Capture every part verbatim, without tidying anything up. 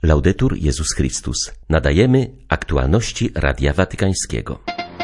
Laudetur Jezus Chrystus. Nadajemy aktualności Radia Watykańskiego.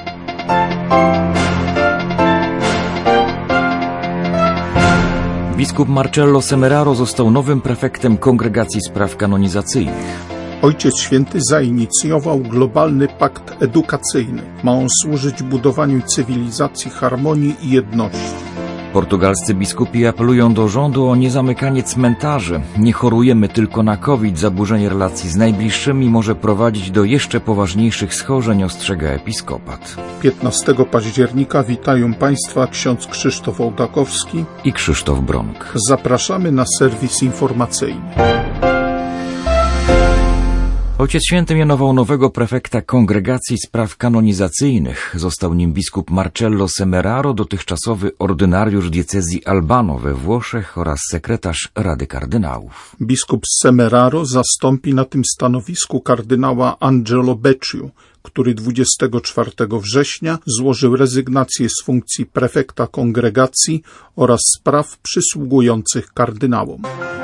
Biskup Marcello Semeraro został nowym prefektem Kongregacji Spraw Kanonizacyjnych. Ojciec Święty zainicjował globalny pakt edukacyjny. Ma on służyć budowaniu cywilizacji, harmonii i jedności. Portugalscy biskupi apelują do rządu o niezamykanie cmentarzy. Nie chorujemy tylko na COVID. Zaburzenie relacji z najbliższymi może prowadzić do jeszcze poważniejszych schorzeń, ostrzega episkopat. piętnastego października witają Państwa ksiądz Krzysztof Ołtakowski i Krzysztof Bronk. Zapraszamy na serwis informacyjny. Ojciec Święty mianował nowego prefekta Kongregacji Spraw Kanonizacyjnych. Został nim biskup Marcello Semeraro, dotychczasowy ordynariusz diecezji Albano we Włoszech oraz sekretarz Rady Kardynałów. Biskup Semeraro zastąpi na tym stanowisku kardynała Angelo Becciu, który dwudziestego czwartego września złożył rezygnację z funkcji prefekta kongregacji oraz spraw przysługujących kardynałom.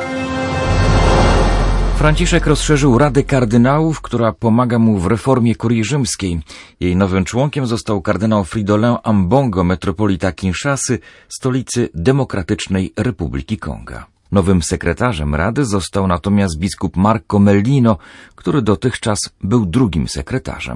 Franciszek rozszerzył Radę Kardynałów, która pomaga mu w reformie kurii rzymskiej. Jej nowym członkiem został kardynał Fridolin Ambongo, metropolita Kinszasy, stolicy Demokratycznej Republiki Konga. Nowym sekretarzem Rady został natomiast biskup Marco Mellino, który dotychczas był drugim sekretarzem.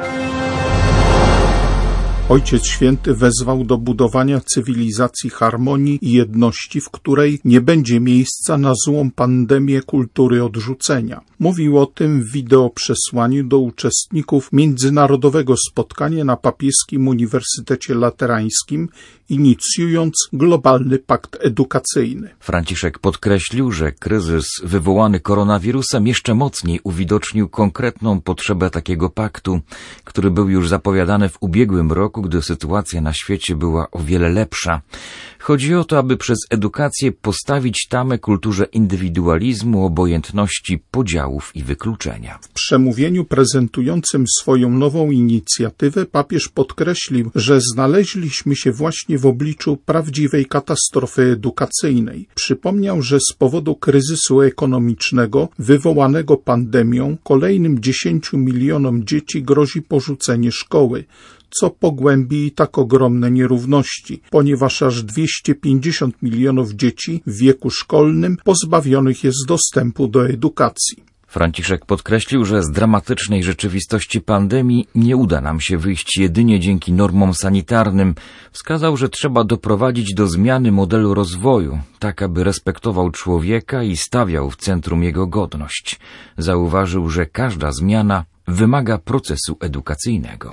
Ojciec Święty wezwał do budowania cywilizacji, harmonii i jedności, w której nie będzie miejsca na złą pandemię kultury odrzucenia. Mówił o tym w wideoprzesłaniu do uczestników międzynarodowego spotkania na Papieskim Uniwersytecie Laterańskim, inicjując globalny pakt edukacyjny. Franciszek podkreślił, że kryzys wywołany koronawirusem jeszcze mocniej uwidocznił konkretną potrzebę takiego paktu, który był już zapowiadany w ubiegłym roku, gdy sytuacja na świecie była o wiele lepsza. Chodzi o to, aby przez edukację postawić tamę kulturze indywidualizmu, obojętności, podziałów i wykluczenia. W przemówieniu prezentującym swoją nową inicjatywę papież podkreślił, że znaleźliśmy się właśnie w obliczu prawdziwej katastrofy edukacyjnej. Przypomniał, że z powodu kryzysu ekonomicznego wywołanego pandemią kolejnym dziesięciu milionom dzieci grozi porzucenie szkoły, co pogłębi i tak ogromne nierówności, ponieważ aż dwieście pięćdziesiąt milionów dzieci w wieku szkolnym pozbawionych jest dostępu do edukacji. Franciszek podkreślił, że z dramatycznej rzeczywistości pandemii nie uda nam się wyjść jedynie dzięki normom sanitarnym. Wskazał, że trzeba doprowadzić do zmiany modelu rozwoju, tak aby respektował człowieka i stawiał w centrum jego godność. Zauważył, że każda zmiana wymaga procesu edukacyjnego.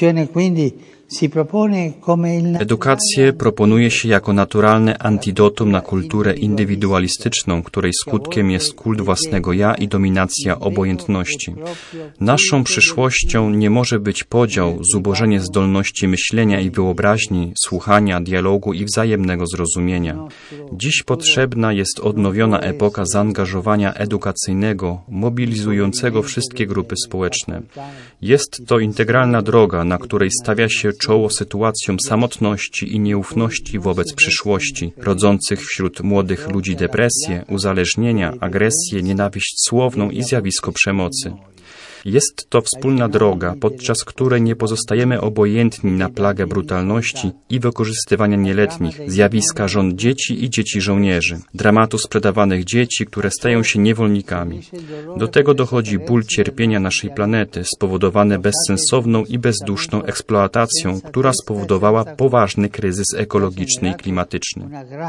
Edukację proponuje się jako naturalne antidotum na kulturę indywidualistyczną, której skutkiem jest kult własnego ja i dominacja obojętności. Naszą przyszłością nie może być podział, zubożenie zdolności myślenia i wyobraźni, słuchania, dialogu i wzajemnego zrozumienia. Dziś potrzebna jest odnowiona epoka zaangażowania edukacyjnego, mobilizującego wszystkie grupy społeczne. Jest to integralna droga, na której stawia się czoło sytuacjom samotności i nieufności wobec przyszłości, rodzących wśród młodych ludzi depresję, uzależnienia, agresję, nienawiść słowną i zjawisko przemocy. Jest to wspólna droga, podczas której nie pozostajemy obojętni na plagę brutalności i wykorzystywania nieletnich, zjawiska żon dzieci i dzieci żołnierzy, dramatu sprzedawanych dzieci, które stają się niewolnikami. Do tego dochodzi ból cierpienia naszej planety, spowodowane bezsensowną i bezduszną eksploatacją, która spowodowała poważny kryzys ekologiczny i klimatyczny.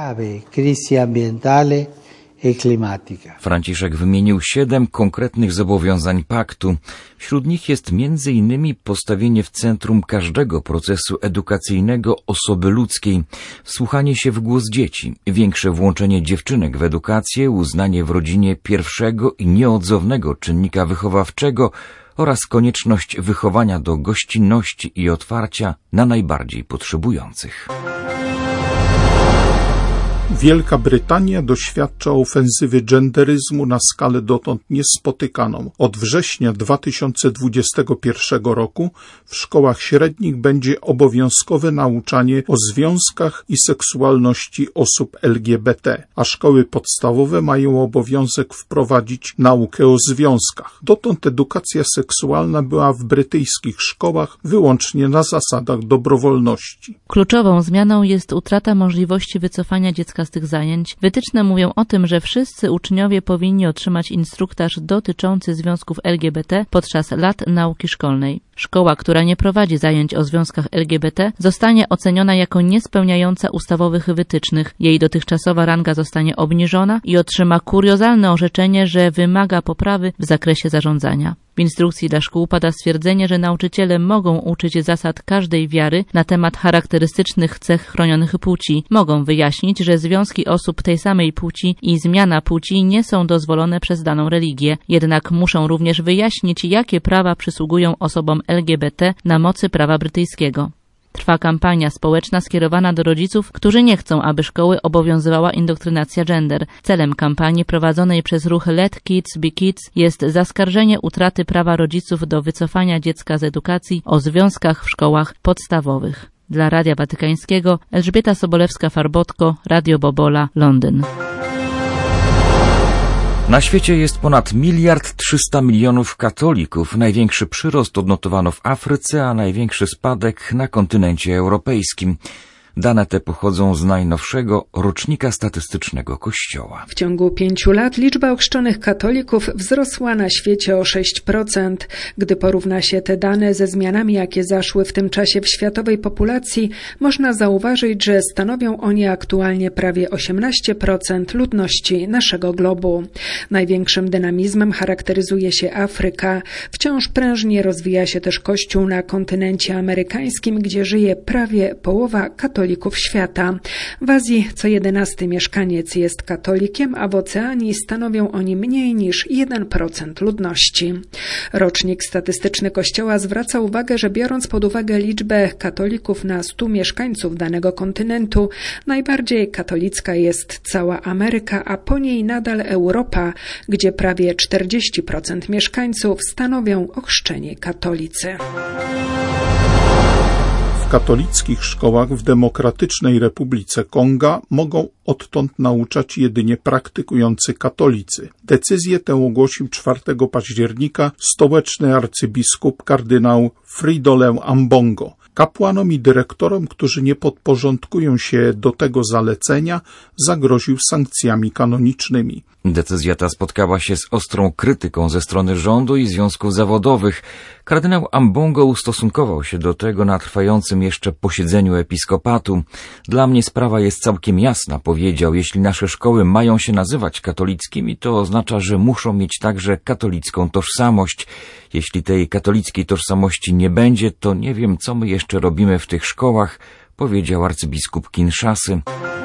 Franciszek wymienił siedem konkretnych zobowiązań paktu. Wśród nich jest między innymi postawienie w centrum każdego procesu edukacyjnego osoby ludzkiej, wsłuchanie się w głos dzieci, większe włączenie dziewczynek w edukację, uznanie w rodzinie pierwszego i nieodzownego czynnika wychowawczego oraz konieczność wychowania do gościnności i otwarcia na najbardziej potrzebujących. Wielka Brytania doświadcza ofensywy genderyzmu na skalę dotąd niespotykaną. Od września dwa tysiące dwudziestego pierwszego roku w szkołach średnich będzie obowiązkowe nauczanie o związkach i seksualności osób L G B T, a szkoły podstawowe mają obowiązek wprowadzić naukę o związkach. Dotąd edukacja seksualna była w brytyjskich szkołach wyłącznie na zasadach dobrowolności. Kluczową zmianą jest utrata możliwości wycofania dziecka z tych zajęć. Wytyczne mówią o tym, że wszyscy uczniowie powinni otrzymać instruktaż dotyczący związków L G B T podczas lat nauki szkolnej. Szkoła, która nie prowadzi zajęć o związkach L G B T, zostanie oceniona jako niespełniająca ustawowych wytycznych. Jej dotychczasowa ranga zostanie obniżona i otrzyma kuriozalne orzeczenie, że wymaga poprawy w zakresie zarządzania. W instrukcji dla szkół pada stwierdzenie, że nauczyciele mogą uczyć zasad każdej wiary na temat charakterystycznych cech chronionych płci. Mogą wyjaśnić, że związki osób tej samej płci i zmiana płci nie są dozwolone przez daną religię. Jednak muszą również wyjaśnić, jakie prawa przysługują osobom L G B T na mocy prawa brytyjskiego. Trwa kampania społeczna skierowana do rodziców, którzy nie chcą, aby szkoły obowiązywała indoktrynacja gender. Celem kampanii prowadzonej przez ruch Let Kids Be Kids jest zaskarżenie utraty prawa rodziców do wycofania dziecka z edukacji o związkach w szkołach podstawowych. Dla Radia Watykańskiego Elżbieta Sobolewska-Farbotko, Radio Bobola, Londyn. Na świecie jest ponad miliard trzysta milionów katolików. Największy przyrost odnotowano w Afryce, a największy spadek na kontynencie europejskim. Dane te pochodzą z najnowszego rocznika statystycznego Kościoła. W ciągu pięciu lat liczba ochrzczonych katolików wzrosła na świecie o sześć procent. Gdy porówna się te dane ze zmianami, jakie zaszły w tym czasie w światowej populacji, można zauważyć, że stanowią oni aktualnie prawie osiemnaście procent ludności naszego globu. Największym dynamizmem charakteryzuje się Afryka. Wciąż prężnie rozwija się też Kościół na kontynencie amerykańskim, gdzie żyje prawie połowa katolików świata. W Azji co jedenasty mieszkaniec jest katolikiem, a w Oceanii stanowią oni mniej niż jeden procent ludności. Rocznik statystyczny Kościoła zwraca uwagę, że biorąc pod uwagę liczbę katolików na stu mieszkańców danego kontynentu, najbardziej katolicka jest cała Ameryka, a po niej nadal Europa, gdzie prawie czterdzieści procent mieszkańców stanowią ochrzczeni katolicy. W katolickich szkołach w Demokratycznej Republice Konga mogą odtąd nauczać jedynie praktykujący katolicy. Decyzję tę ogłosił czwartego października stołeczny arcybiskup kardynał Fridolin Ambongo. Kapłanom i dyrektorom, którzy nie podporządkują się do tego zalecenia, zagroził sankcjami kanonicznymi. Decyzja ta spotkała się z ostrą krytyką ze strony rządu i związków zawodowych. Kardynał Ambongo ustosunkował się do tego na trwającym jeszcze posiedzeniu episkopatu. Dla mnie sprawa jest całkiem jasna, powiedział. Jeśli nasze szkoły mają się nazywać katolickimi, to oznacza, że muszą mieć także katolicką tożsamość. Jeśli tej katolickiej tożsamości nie będzie, to nie wiem, co my jeszcze robimy w tych szkołach, powiedział arcybiskup Kinshasy.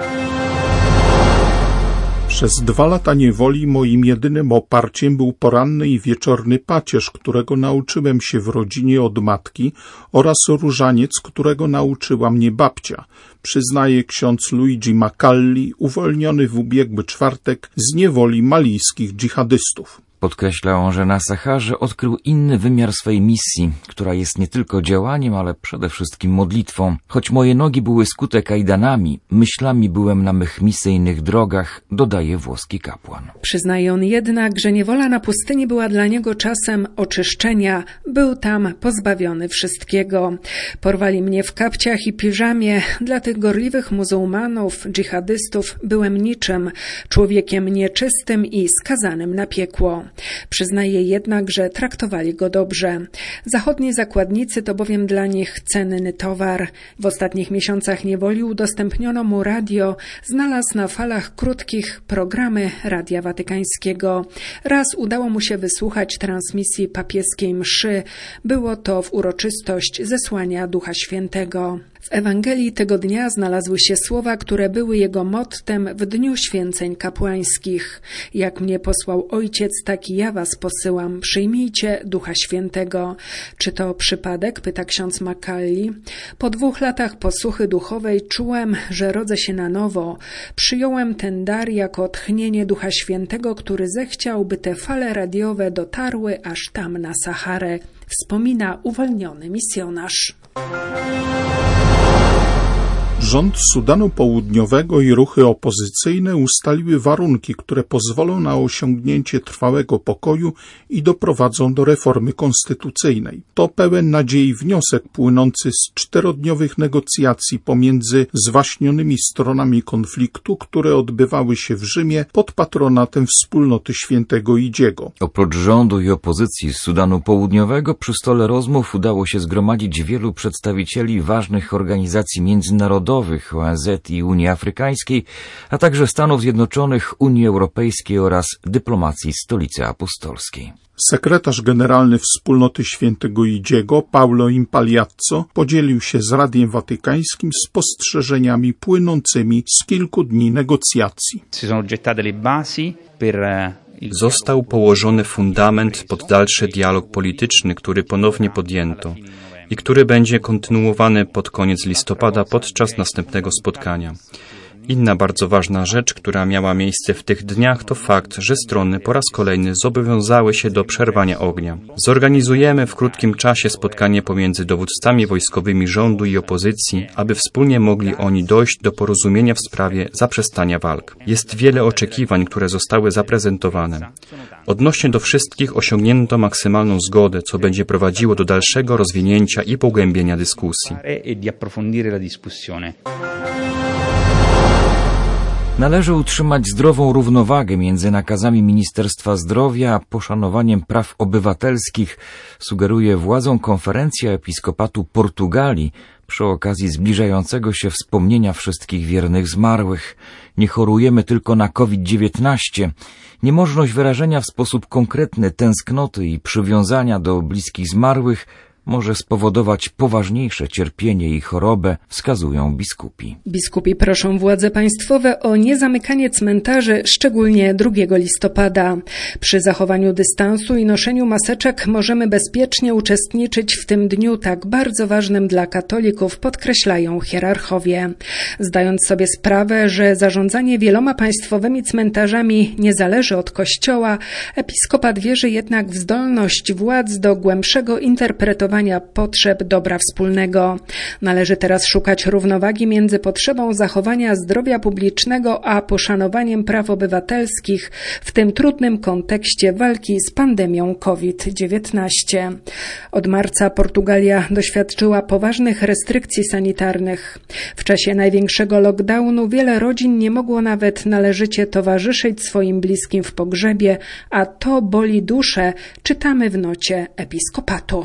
Przez dwa lata niewoli moim jedynym oparciem był poranny i wieczorny pacierz, którego nauczyłem się w rodzinie od matki, oraz różaniec, którego nauczyła mnie babcia, przyznaje ksiądz Luigi Macalli, uwolniony w ubiegły czwartek z niewoli malijskich dżihadystów. Podkreśla on, że na Saharze odkrył inny wymiar swej misji, która jest nie tylko działaniem, ale przede wszystkim modlitwą. Choć moje nogi były skute kajdanami, myślami byłem na mych misyjnych drogach, dodaje włoski kapłan. Przyznaje on jednak, że niewola na pustyni była dla niego czasem oczyszczenia. Był tam pozbawiony wszystkiego. Porwali mnie w kapciach i piżamie. Dla tych gorliwych muzułmanów, dżihadystów byłem niczym, człowiekiem nieczystym i skazanym na piekło. Przyznaje jednak, że traktowali go dobrze. Zachodni zakładnicy to bowiem dla nich cenny towar. W ostatnich miesiącach niewoli udostępniono mu radio. Znalazł na falach krótkich programy Radia Watykańskiego. Raz udało mu się wysłuchać transmisji papieskiej mszy. Było to w uroczystość zesłania Ducha Świętego. W Ewangelii tego dnia znalazły się słowa, które były jego mottem w dniu święceń kapłańskich. Jak mnie posłał Ojciec, tak i ja was posyłam. Przyjmijcie Ducha Świętego. Czy to przypadek? Pyta ksiądz Makalli. Po dwóch latach posuchy duchowej czułem, że rodzę się na nowo. Przyjąłem ten dar jako tchnienie Ducha Świętego, który zechciał, by te fale radiowe dotarły aż tam na Saharę. Wspomina uwolniony misjonarz. Rząd Sudanu Południowego i ruchy opozycyjne ustaliły warunki, które pozwolą na osiągnięcie trwałego pokoju i doprowadzą do reformy konstytucyjnej. To pełen nadziei wniosek płynący z czterodniowych negocjacji pomiędzy zwaśnionymi stronami konfliktu, które odbywały się w Rzymie pod patronatem Wspólnoty Świętego Idziego. Oprócz rządu i opozycji z Sudanu Południowego przy stole rozmów udało się zgromadzić wielu przedstawicieli ważnych organizacji międzynarodowych, O N Z i Unii Afrykańskiej, a także Stanów Zjednoczonych, Unii Europejskiej oraz dyplomacji Stolicy Apostolskiej. Sekretarz generalny Wspólnoty Świętego Idziego, Paulo Impaliazzo, podzielił się z Radiem Watykańskim spostrzeżeniami płynącymi z kilku dni negocjacji. Został położony fundament pod dalszy dialog polityczny, który ponownie podjęto i który będzie kontynuowany pod koniec listopada podczas następnego spotkania. Inna bardzo ważna rzecz, która miała miejsce w tych dniach, to fakt, że strony po raz kolejny zobowiązały się do przerwania ognia. Zorganizujemy w krótkim czasie spotkanie pomiędzy dowódcami wojskowymi rządu i opozycji, aby wspólnie mogli oni dojść do porozumienia w sprawie zaprzestania walk. Jest wiele oczekiwań, które zostały zaprezentowane. Odnośnie do wszystkich osiągnięto maksymalną zgodę, co będzie prowadziło do dalszego rozwinięcia i pogłębienia dyskusji. Należy utrzymać zdrową równowagę między nakazami Ministerstwa Zdrowia a poszanowaniem praw obywatelskich, sugeruje władzom Konferencja Episkopatu Portugalii przy okazji zbliżającego się wspomnienia wszystkich wiernych zmarłych. Nie chorujemy tylko na COVID dziewiętnaście. Niemożność wyrażenia w sposób konkretny tęsknoty i przywiązania do bliskich zmarłych może spowodować poważniejsze cierpienie i chorobę, wskazują biskupi. Biskupi proszą władze państwowe o niezamykanie cmentarzy, szczególnie drugiego listopada. Przy zachowaniu dystansu i noszeniu maseczek możemy bezpiecznie uczestniczyć w tym dniu tak bardzo ważnym dla katolików, podkreślają hierarchowie. Zdając sobie sprawę, że zarządzanie wieloma państwowymi cmentarzami nie zależy od Kościoła, episkopat wierzy jednak w zdolność władz do głębszego interpretowania potrzeb dobra wspólnego. Należy teraz szukać równowagi między potrzebą zachowania zdrowia publicznego a poszanowaniem praw obywatelskich w tym trudnym kontekście walki z pandemią COVID dziewiętnaście. Od marca Portugalia doświadczyła poważnych restrykcji sanitarnych. W czasie największego lockdownu wiele rodzin nie mogło nawet należycie towarzyszyć swoim bliskim w pogrzebie, a to boli duszę, czytamy w nocie episkopatu.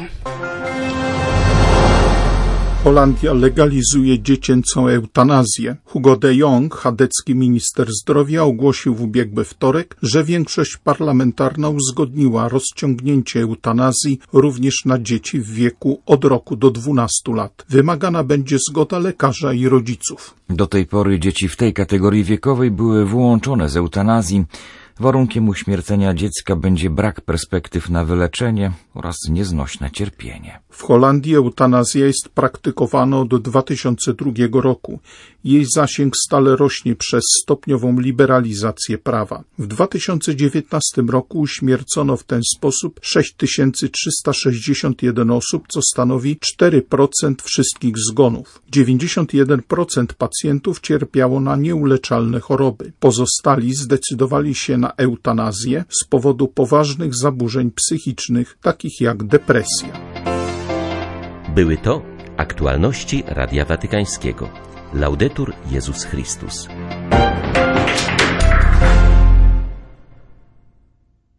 Holandia legalizuje dziecięcą eutanazję. Hugo de Jong, chadecki minister zdrowia, ogłosił w ubiegły wtorek, że większość parlamentarna uzgodniła rozciągnięcie eutanazji również na dzieci w wieku od roku do dwunastu lat. Wymagana będzie zgoda lekarza i rodziców. Do tej pory dzieci w tej kategorii wiekowej były wyłączone z eutanazji. Warunkiem uśmiercenia dziecka będzie brak perspektyw na wyleczenie oraz nieznośne cierpienie. W Holandii eutanazja jest praktykowana od dwa tysiące drugiego roku. Jej zasięg stale rośnie przez stopniową liberalizację prawa. W dwa tysiące dziewiętnastym roku uśmiercono w ten sposób sześć tysięcy trzysta sześćdziesiąt jeden osób, co stanowi cztery procent wszystkich zgonów. dziewięćdziesiąt jeden procent pacjentów cierpiało na nieuleczalne choroby. Pozostali zdecydowali się na eutanazję z powodu poważnych zaburzeń psychicznych, takich jak depresja. Były to aktualności Radia Watykańskiego. Laudetur Jezus Chrystus.